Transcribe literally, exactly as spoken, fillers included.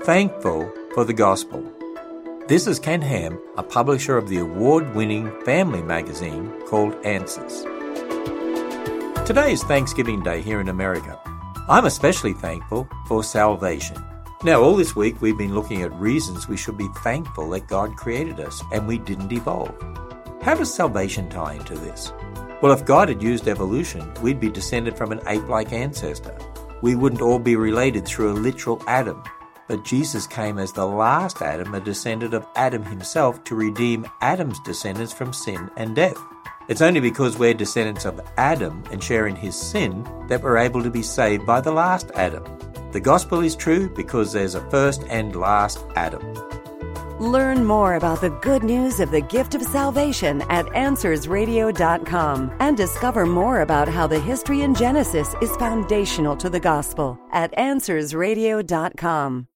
thankful for the gospel. This is Ken Ham, a publisher of the award-winning family magazine called Answers. Today is Thanksgiving Day here in America. I'm especially thankful for salvation. Now, all this week we've been looking at reasons we should be thankful that God created us and we didn't evolve. How does salvation tie into this? Well, if God had used evolution, we'd be descended from an ape-like ancestor. We wouldn't all be related through a literal Adam. But Jesus came as the last Adam, a descendant of Adam himself, to redeem Adam's descendants from sin and death. It's only because we're descendants of Adam and share in his sin that we're able to be saved by the last Adam. The gospel is true because there's a first and last Adam. Learn more about the good news of the gift of salvation at answers radio dot com and discover more about how the history in Genesis is foundational to the gospel at answers radio dot com.